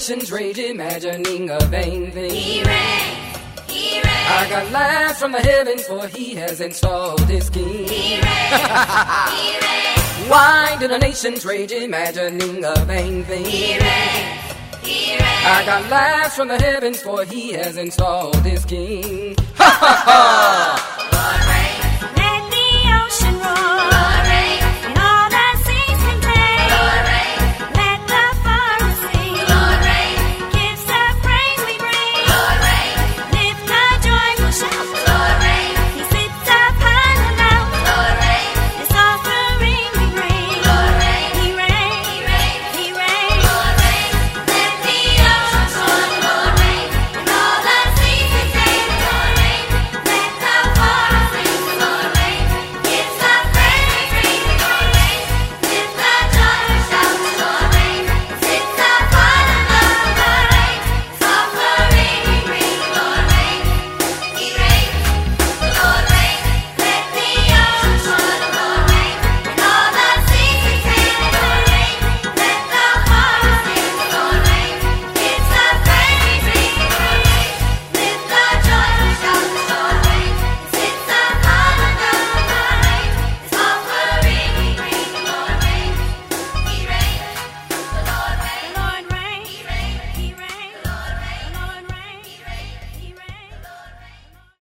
nations rage, imagining a vain thing. He reigns, he reigns. I got laughs from the heavens, for he has installed his king. He reigns, he reigns. Why do the nations rage, imagining a vain thing? He reigns, he reigns. I got laughs from the heavens, for he has installed his king. Ha ha ha!